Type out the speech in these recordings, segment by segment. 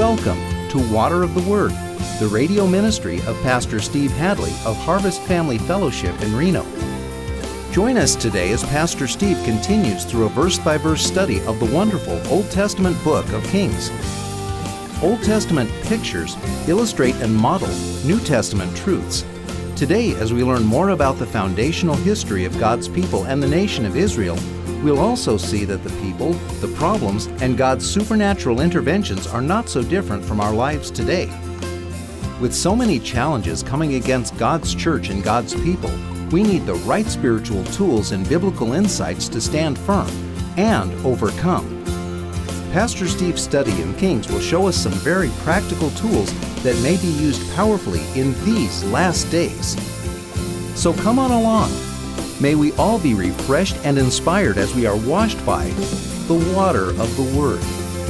Welcome to Water of the Word, the radio ministry of Pastor Steve Hadley of Harvest Family Fellowship in Reno. Join us today as Pastor Steve continues through a verse-by-verse study of the wonderful Old Testament book of Kings. Old Testament pictures illustrate and model New Testament truths. Today, as we learn more about the foundational history of God's people and the nation of Israel, we'll also see that the people, the problems, and God's supernatural interventions are not so different from our lives today. With so many challenges coming against God's church and God's people, we need the right spiritual tools and biblical insights to stand firm and overcome. Pastor Steve's study in Kings will show us some very practical tools that may be used powerfully in these last days. So come on along. May we all be refreshed and inspired as we are washed by the water of the Word.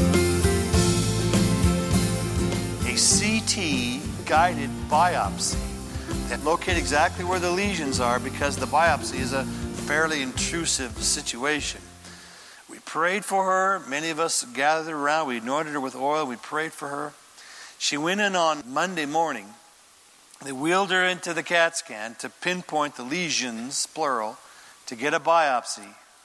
A CT guided biopsy that locate exactly where the lesions are, because the biopsy is a fairly intrusive situation. We prayed for her. Many of us gathered around. We anointed her with oil. We prayed for her. She went in on Monday morning. They wheeled her into the CAT scan to pinpoint the lesions, plural, to get a biopsy.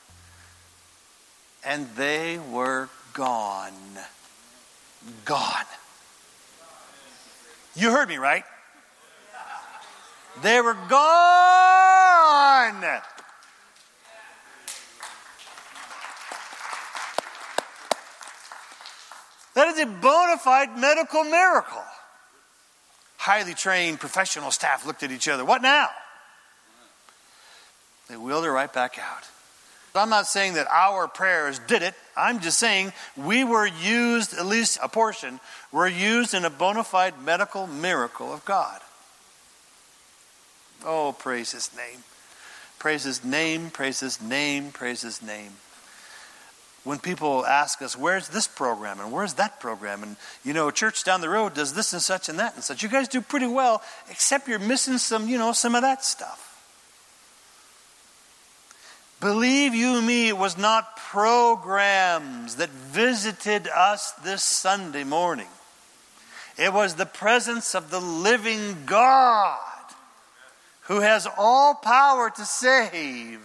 And they were gone. Gone. You heard me, right? They were gone. That is a bona fide medical miracle. Highly trained professional staff looked at each other. What now? They wheeled her right back out. I'm not saying that our prayers did it. I'm just saying we were used, at least a portion, were used in a bona fide medical miracle of God. Oh, praise His name. Praise His name, praise His name, praise His name. When people ask us, where's this program and where's that program? And, a church down the road does this and such and that and such. You guys do pretty well, except you're missing some of that stuff. Believe you me, it was not programs that visited us this Sunday morning. It was the presence of the living God who has all power to save.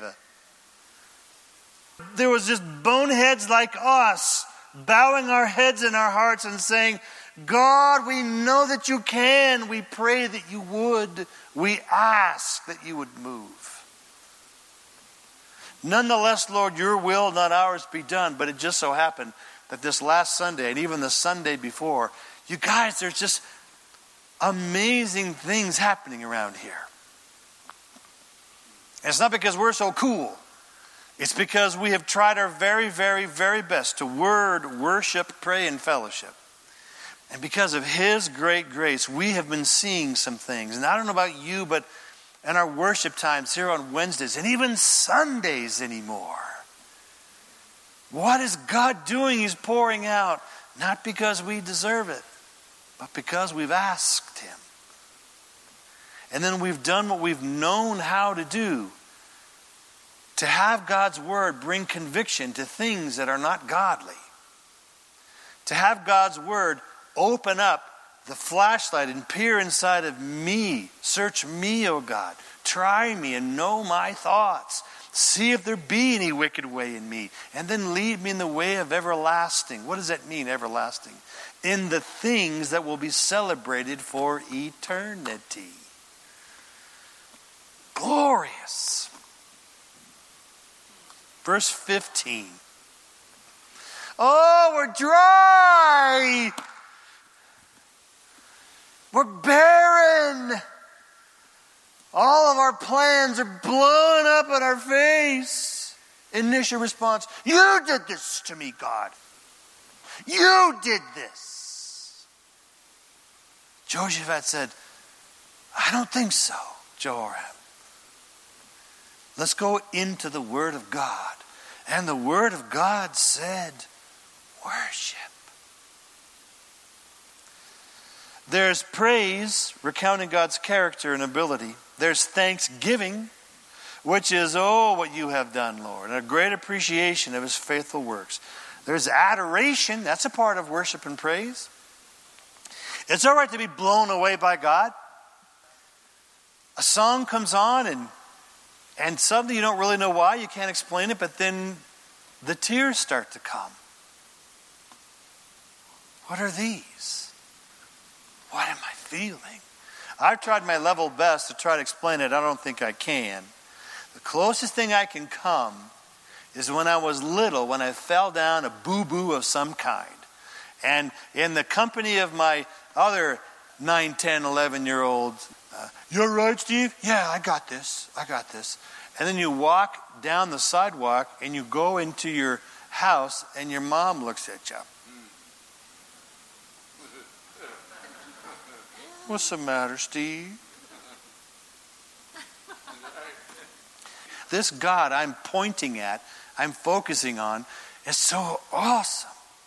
There was just boneheads like us bowing our heads and our hearts and saying, God, we know that you can. We pray that you would. We ask that you would move. Nonetheless, Lord, your will, not ours, be done. But it just so happened that this last Sunday and even the Sunday before, you guys, there's just amazing things happening around here. And it's not because we're so cool. It's because we have tried our very, very, very best to worship, pray, and fellowship. And because of His great grace, we have been seeing some things. And I don't know about you, but in our worship times here on Wednesdays and even Sundays anymore, what is God doing? He's pouring out, not because we deserve it, but because we've asked Him. And then we've done what we've known how to do, to have God's Word bring conviction to things that are not godly. To have God's Word open up the flashlight and peer inside of me. Search me, O God. Try me and know my thoughts. See if there be any wicked way in me. And then lead me in the way of everlasting. What does that mean, everlasting? In the things that will be celebrated for eternity. Glorious. Verse 15. Oh, we're dry. We're barren. All of our plans are blown up in our face. Initial response, you did this to me, God. You did this. Jehoshaphat said, I don't think so, Jehoram. Let's go into the Word of God. And the Word of God said, worship. There's praise, recounting God's character and ability. There's thanksgiving, which is, what you have done, Lord. And a great appreciation of His faithful works. There's adoration. That's a part of worship and praise. It's all right to be blown away by God. A song comes on and suddenly you don't really know why, you can't explain it, but then the tears start to come. What are these? What am I feeling? I've tried my level best to try to explain it. I don't think I can. The closest thing I can come is when I was little, when I fell down a boo-boo of some kind. And in the company of my other 9, 10, 11-year-olds, you're right, Steve? Yeah, I got this. And then you walk down the sidewalk and you go into your house and your mom looks at you. What's the matter, Steve? This God I'm pointing at, I'm focusing on, is so awesome.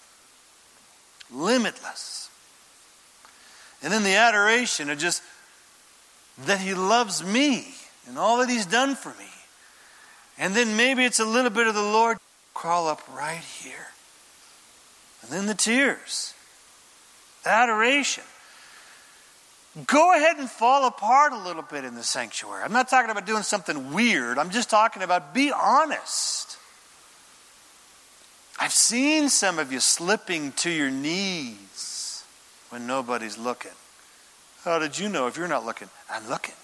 Limitless. And then the adoration of just that He loves me and all that He's done for me. And then maybe it's a little bit of the Lord crawl up right here. And then the tears. Adoration. Go ahead and fall apart a little bit in the sanctuary. I'm not talking about doing something weird. I'm just talking about be honest. I've seen some of you slipping to your knees when nobody's looking. How did you know if you're not looking? I'm looking.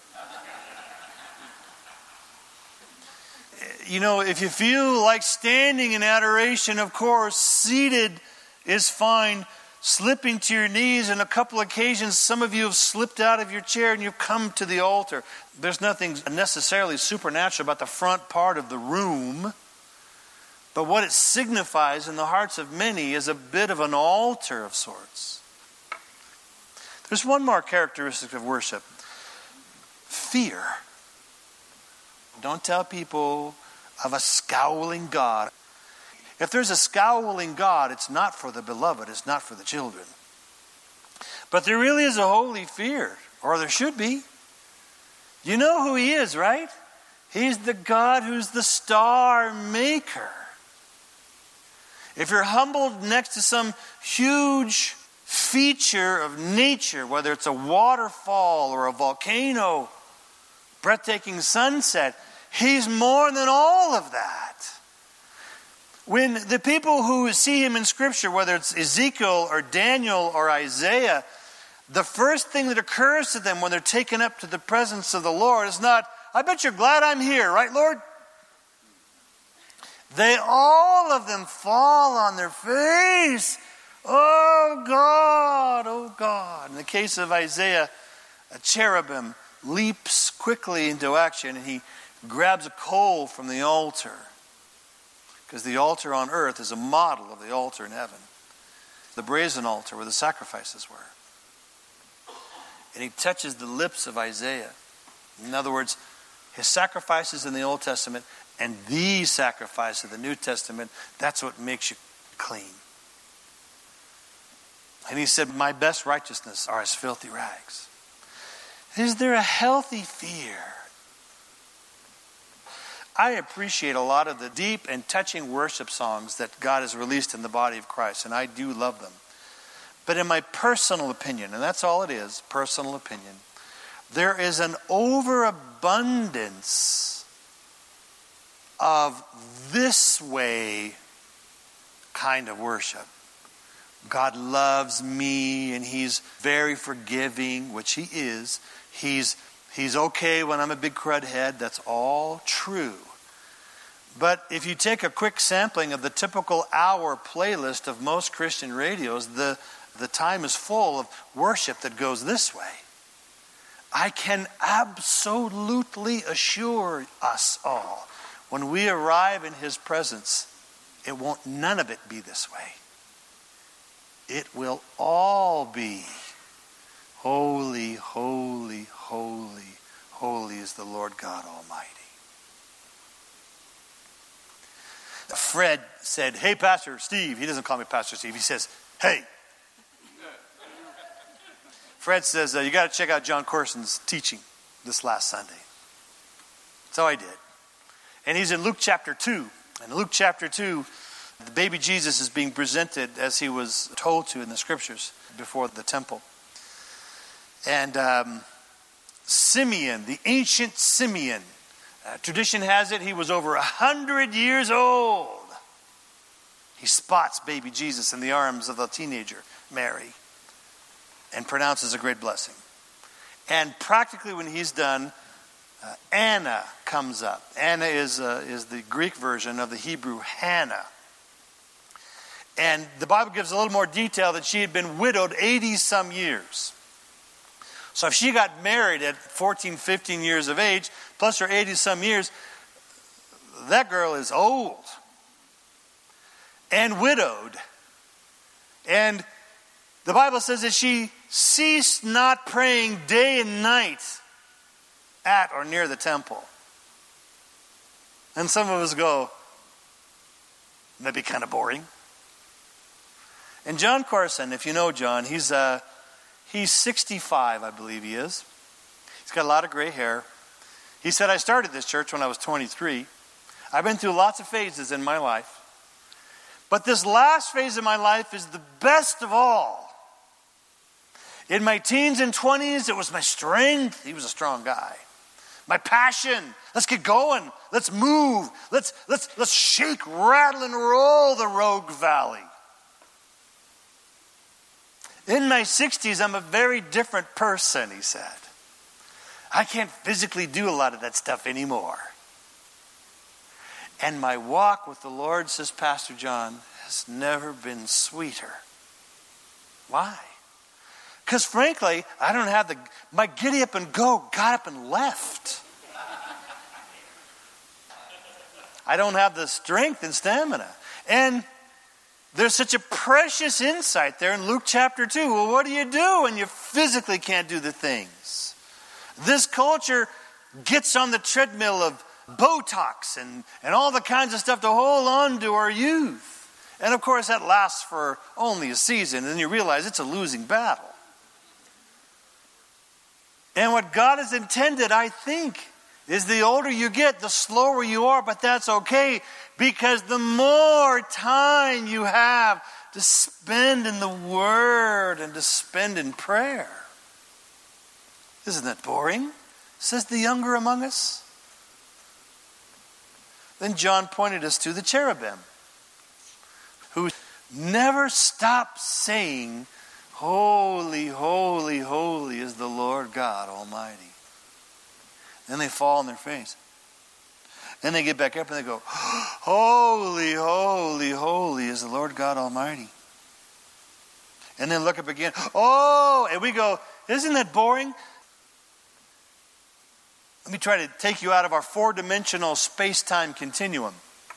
You know, if you feel like standing in adoration, of course, seated is fine. Slipping to your knees, on a couple occasions, some of you have slipped out of your chair and you've come to the altar. There's nothing necessarily supernatural about the front part of the room. But what it signifies in the hearts of many is a bit of an altar of sorts. There's one more characteristic of worship. Fear. Don't tell people of a scowling God. If there's a scowling God, it's not for the beloved, it's not for the children. But there really is a holy fear, or there should be. You know who He is, right? He's the God who's the star maker. If you're humbled next to some huge feature of nature, whether it's a waterfall or a volcano, breathtaking sunset, He's more than all of that. When the people who see Him in Scripture, whether it's Ezekiel or Daniel or Isaiah, the first thing that occurs to them when they're taken up to the presence of the Lord is not, I bet you're glad I'm here, right, Lord? They all of them fall on their face. Oh God, oh God. In the case of Isaiah, a cherubim leaps quickly into action and he grabs a coal from the altar. Because the altar on earth is a model of the altar in heaven. The brazen altar where the sacrifices were. And he touches the lips of Isaiah. In other words, his sacrifices in the Old Testament and these sacrifices of the New Testament, that's what makes you clean. And he said, my best righteousness are as filthy rags. Is there a healthy fear? I appreciate a lot of the deep and touching worship songs that God has released in the body of Christ, and I do love them. But in my personal opinion, and that's all it is, personal opinion, there is an overabundance of this way kind of worship. God loves me and He's very forgiving, which He is. He's okay when I'm a big crud head. That's all true. But if you take a quick sampling of the typical hour playlist of most Christian radios, the time is full of worship that goes this way. I can absolutely assure us all, when we arrive in His presence, none of it be this way. It will all be holy, holy, holy, holy is the Lord God Almighty. Fred said, hey, Pastor Steve. He doesn't call me Pastor Steve. He says, hey. Fred says, you got to check out John Corson's teaching this last Sunday. So I did. And he's in Luke chapter 2. And Luke chapter 2 The baby Jesus is being presented as he was told to in the scriptures before the temple. And Simeon, the ancient Simeon, tradition has it he was over 100 years old. He spots baby Jesus in the arms of the teenager, Mary, and pronounces a great blessing. And practically when he's done, Anna comes up. Anna is the Greek version of the Hebrew Hannah. And the Bible gives a little more detail that she had been widowed 80-some years. So if she got married at 14, 15 years of age, plus her 80-some years, that girl is old and widowed. And the Bible says that she ceased not praying day and night at or near the temple. And some of us go, that'd be kind of boring. And John Carson, if you know John, he's 65, I believe he is. He's got a lot of gray hair. He said, I started this church when I was 23. I've been through lots of phases in my life. But this last phase of my life is the best of all. In my teens and 20s, it was my strength. He was a strong guy. My passion. Let's get going. Let's move. Let's shake, rattle, and roll the Rogue Valley. In my 60s, I'm a very different person, he said. I can't physically do a lot of that stuff anymore. And my walk with the Lord, says Pastor John, has never been sweeter. Why? Because frankly, I don't have my giddy up and go got up and left. I don't have the strength and stamina. And there's such a precious insight there in Luke chapter 2. Well, what do you do when you physically can't do the things? This culture gets on the treadmill of Botox and all the kinds of stuff to hold on to our youth. And of course that lasts for only a season, and then you realize it's a losing battle. And what God has intended, I think, is the older you get, the slower you are, but that's okay, because the more time you have to spend in the Word and to spend in prayer. Isn't that boring? Says the younger among us. Then John pointed us to the cherubim, who never stop saying, holy, holy, holy is the Lord God Almighty. Then they fall on their face. Then they get back up and they go, holy, holy, holy is the Lord God Almighty. And then look up again. Oh, and we go, isn't that boring? Let me try to take you out of our four-dimensional space-time continuum.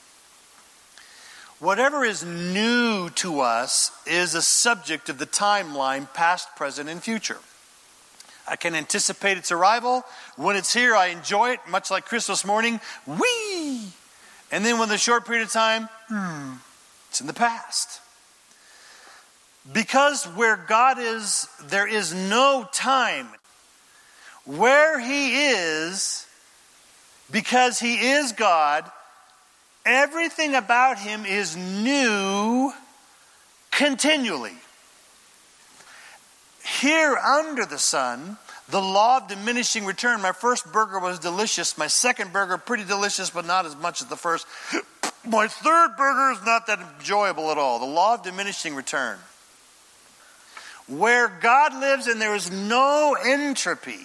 Whatever is new to us is a subject of the timeline, past, present, and future. I can anticipate its arrival. When it's here, I enjoy it, much like Christmas morning. Whee! And then within a short period of time, it's in the past. Because where God is, there is no time. Where He is, because He is God, everything about Him is new continually. Here under the sun, the law of diminishing return. My first burger was delicious. My second burger, pretty delicious, but not as much as the first. My third burger is not that enjoyable at all. The law of diminishing return. Where God lives and there is no entropy.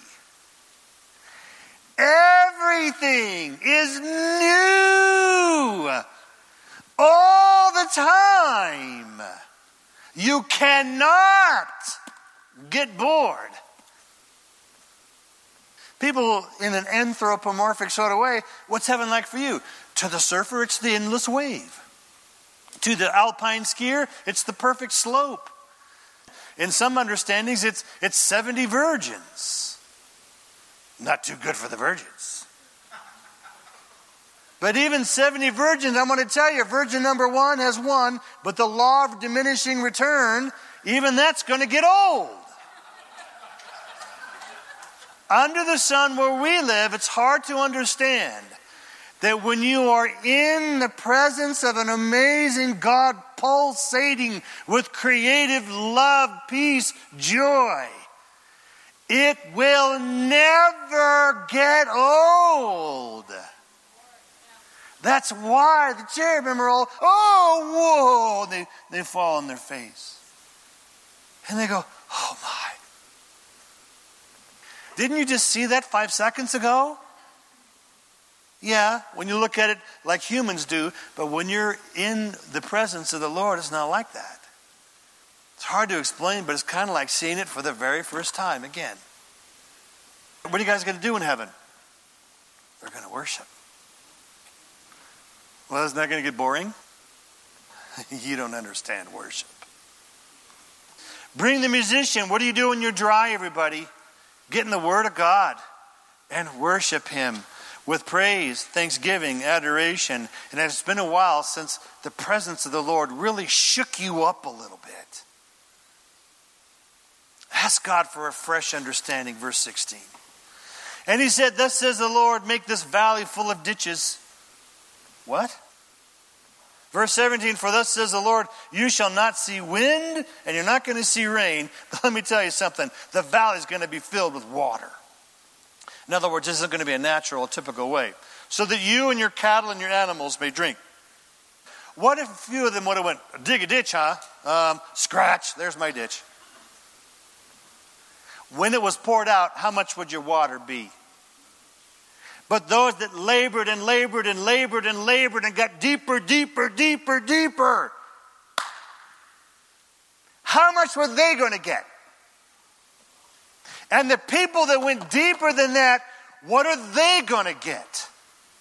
Everything is new all the time. You cannot get bored. People in an anthropomorphic sort of way, what's heaven like for you? To the surfer, it's the endless wave. To the alpine skier, it's the perfect slope. In some understandings, it's 70 virgins. Not too good for the virgins. But even 70 virgins, I'm going to tell you, virgin number 1 has won, but the law of diminishing return, even that's going to get old. Under the sun where we live, it's hard to understand that when you are in the presence of an amazing God pulsating with creative love, peace, joy, it will never get old. That's why the cherubim are all, oh, whoa, they fall on their face. And they go, oh my. Didn't you just see that 5 seconds ago? Yeah, when you look at it like humans do, but when you're in the presence of the Lord, it's not like that. It's hard to explain, but it's kind of like seeing it for the very first time again. What are you guys going to do in heaven? We're going to worship. Well, isn't that going to get boring? You don't understand worship. Bring the musician. What do you do when you're dry, everybody? Get in the Word of God and worship Him with praise, thanksgiving, adoration. And it's been a while since the presence of the Lord really shook you up a little bit. Ask God for a fresh understanding. Verse 16. And he said, thus says the Lord, make this valley full of ditches. What? Verse 17, for thus says the Lord, you shall not see wind and you're not going to see rain. But let me tell you something. The valley is going to be filled with water. In other words, this isn't going to be a natural, typical way. So that you and your cattle and your animals may drink. What if a few of them would have went, dig a ditch, huh? Scratch, there's my ditch. When it was poured out, how much would your water be? But those that labored and labored and labored and labored and got deeper, deeper, deeper, deeper, how much were they going to get? And the people that went deeper than that, what are they going to get?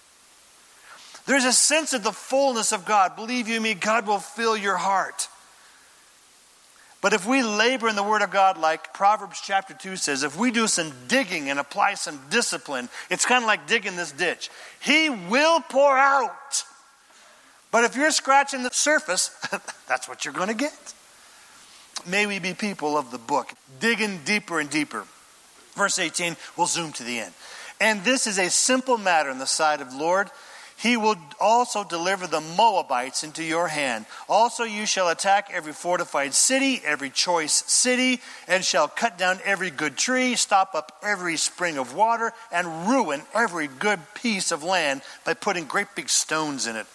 There's a sense of the fullness of God. Believe you me, God will fill your heart. But if we labor in the Word of God, like Proverbs chapter 2 says, if we do some digging and apply some discipline, it's kind of like digging this ditch. He will pour out. But if you're scratching the surface, that's what you're going to get. May we be people of the book, digging deeper and deeper. Verse 18, we'll zoom to the end. And this is a simple matter in the sight of the Lord. He will also deliver the Moabites into your hand. Also you shall attack every fortified city, every choice city, and shall cut down every good tree, stop up every spring of water, and ruin every good piece of land by putting great big stones in it.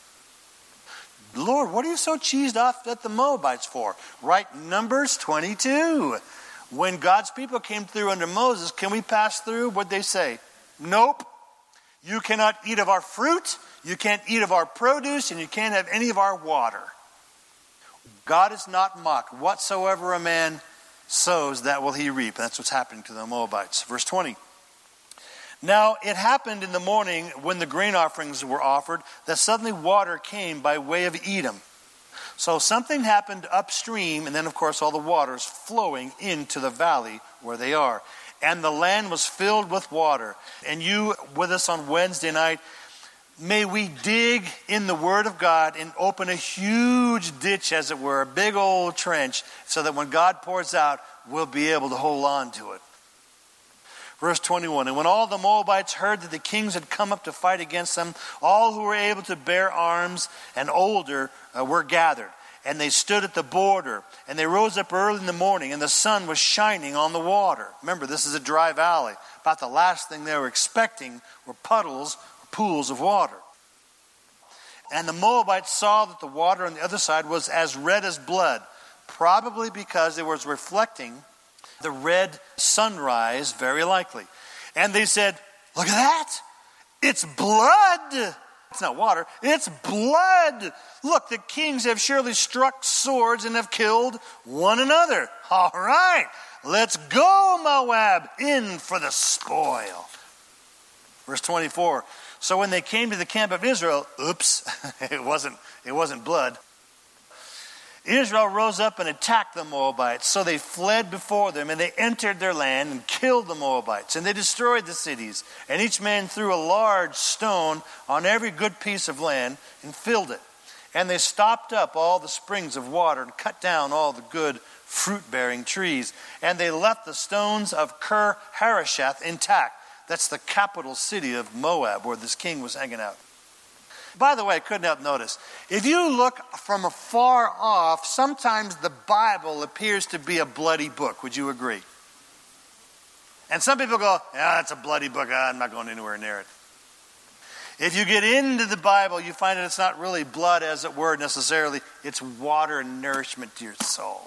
Lord, what are you so cheesed off at the Moabites for? Right, Numbers 22. When God's people came through under Moses, can we pass through? What'd they say? Nope. You cannot eat of our fruit, you can't eat of our produce, and you can't have any of our water. God is not mocked. Whatsoever a man sows, that will he reap. That's what's happening to the Moabites. Verse 20. Now it happened in the morning when the grain offerings were offered that suddenly water came by way of Edom. So something happened upstream, and then of course all the water is flowing into the valley where they are. And the land was filled with water. And you with us on Wednesday night, may we dig in the Word of God and open a huge ditch, as it were, a big old trench, so that when God pours out, we'll be able to hold on to it. Verse 21, and when all the Moabites heard that the kings had come up to fight against them, all who were able to bear arms and older were gathered. And they stood at the border, and they rose up early in the morning, and the sun was shining on the water. Remember, this is a dry valley. About the last thing they were expecting were puddles or pools of water. And the Moabites saw that the water on the other side was as red as blood, probably because it was reflecting the red sunrise, very likely. And they said, look at that. It's blood. It's not water. It's blood. Look, the kings have surely struck swords and have killed one another. All right. Let's go, Moab, in for the spoil. Verse 24. So when they came to the camp of Israel, oops, it wasn't blood. Israel rose up and attacked the Moabites. So they fled before them, and they entered their land and killed the Moabites. And they destroyed the cities. And each man threw a large stone on every good piece of land and filled it. And they stopped up all the springs of water and cut down all the good fruit-bearing trees. And they left the stones of Kir-Hareseth intact. That's the capital city of Moab, where this king was hanging out. By the way, I couldn't help notice, if you look from afar off, sometimes the Bible appears to be a bloody book. Would you agree? And some people go, yeah, it's a bloody book. I'm not going anywhere near it. If you get into the Bible, you find that it's not really blood, as it were, necessarily. It's water and nourishment to your soul.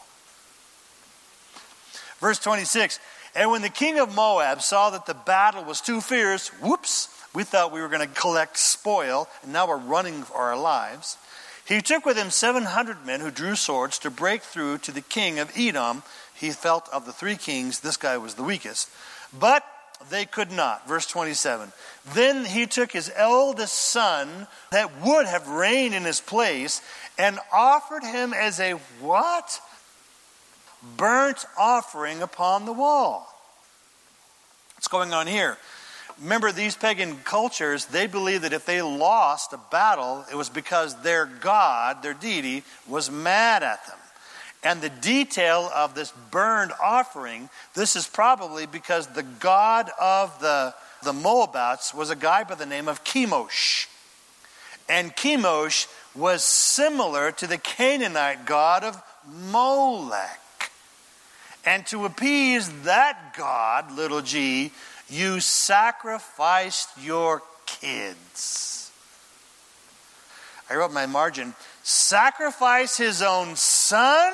Verse 26, and when the king of Moab saw that the battle was too fierce, whoops, we thought we were going to collect spoil, and now we're running for our lives. He took with him 700 men who drew swords to break through to the king of Edom. He felt of the three kings, this guy was the weakest. But they could not. Verse 27. Then he took his eldest son that would have reigned in his place and offered him as a what? Burnt offering upon the wall. What's going on here? Remember, these pagan cultures, they believed that if they lost a battle, it was because their god, their deity, was mad at them. And the detail of this burned offering, this is probably because the god of the Moabites was a guy by the name of Chemosh. And Chemosh was similar to the Canaanite god of Molech. And to appease that god, little g, you sacrificed your kids. I wrote my margin, sacrifice his own son?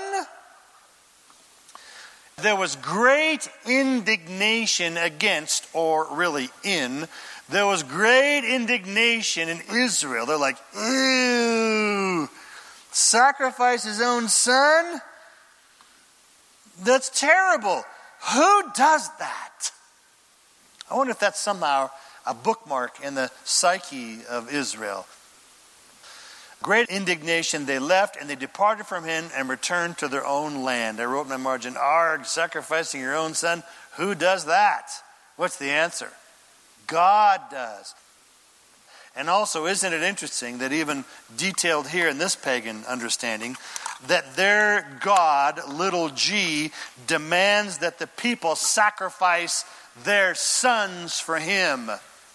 There was great indignation against, or really in, there was great indignation in Israel. They're like, ew, sacrifice his own son? That's terrible. Who does that? I wonder if that's somehow a bookmark in the psyche of Israel. Great indignation, they left and they departed from him and returned to their own land. I wrote in my margin, arg, sacrificing your own son. Who does that? What's the answer? God does. And also, isn't it interesting that even detailed here in this pagan understanding, that their God, little g, demands that the people sacrifice their sons for him.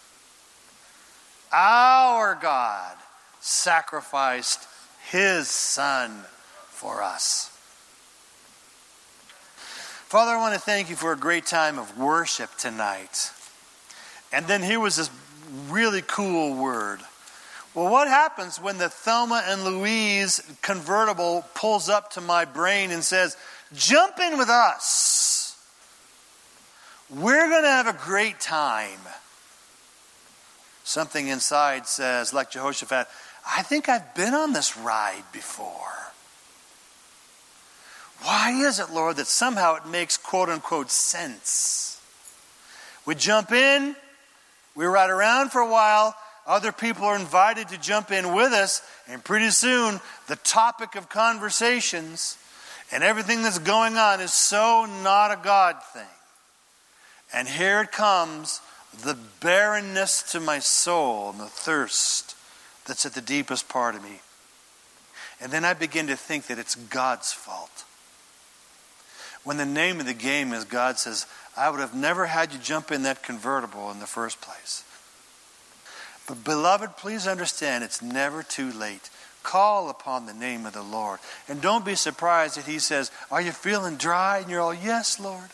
Our God sacrificed his son for us. Father, I want to thank you for a great time of worship tonight. And then here was this really cool word. Well, what happens when the Thelma and Louise convertible pulls up to my brain and says, jump in with us. We're going to have a great time. Something inside says, like Jehoshaphat, I think I've been on this ride before. Why is it, Lord, that somehow it makes quote-unquote sense? We jump in, we ride around for a while, other people are invited to jump in with us, and pretty soon the topic of conversations and everything that's going on is so not a God thing. And here it comes, the barrenness to my soul and the thirst that's at the deepest part of me. And then I begin to think that it's God's fault. When the name of the game is God says, I would have never had you jump in that convertible in the first place. But beloved, please understand it's never too late. Call upon the name of the Lord. And don't be surprised that he says, are you feeling dry? And you're all, yes, Lord.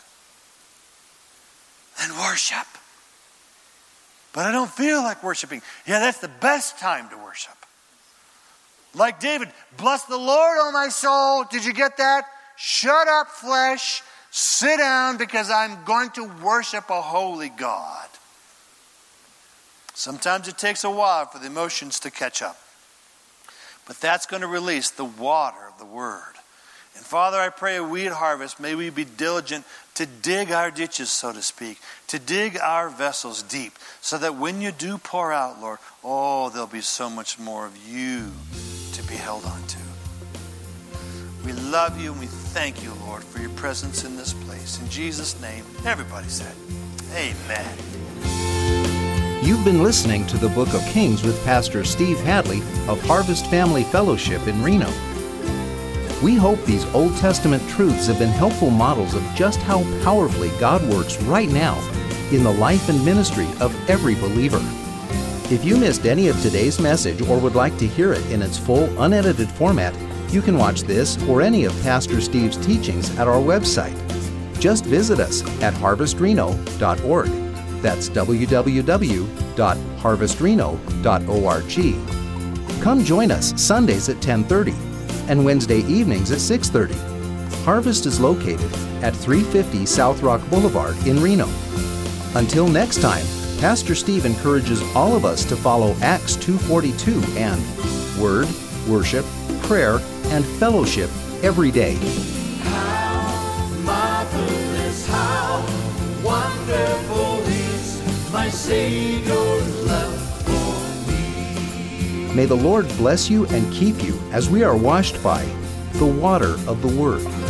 Then worship. But I don't feel like worshiping. Yeah, that's the best time to worship. Like David, bless the Lord, O my soul. Did you get that? Shut up, flesh. Sit down because I'm going to worship a holy God. Sometimes it takes a while for the emotions to catch up. But that's going to release the water of the Word. And Father, I pray we at Harvest, may we be diligent to dig our ditches, so to speak, to dig our vessels deep, so that when you do pour out, Lord, oh, there'll be so much more of you to be held on to. We love you and we thank you, Lord, for your presence in this place. In Jesus' name, everybody said, amen. You've been listening to the Book of Kings with Pastor Steve Hadley of Harvest Family Fellowship in Reno. We hope these Old Testament truths have been helpful models of just how powerfully God works right now in the life and ministry of every believer. If you missed any of today's message or would like to hear it in its full, unedited format, you can watch this or any of Pastor Steve's teachings at our website. Just visit us at harvestreno.org. That's www.harvestreno.org. Come join us Sundays at 10:30 and Wednesday evenings at 6:30. Harvest is located at 350 South Rock Boulevard in Reno. Until next time, Pastor Steve encourages all of us to follow Acts 2:42 and Word, Worship, Prayer, and Fellowship every day. How marvelous, how wonderful is my Savior's love for me. May the Lord bless you and keep you as we are washed by the water of the Word.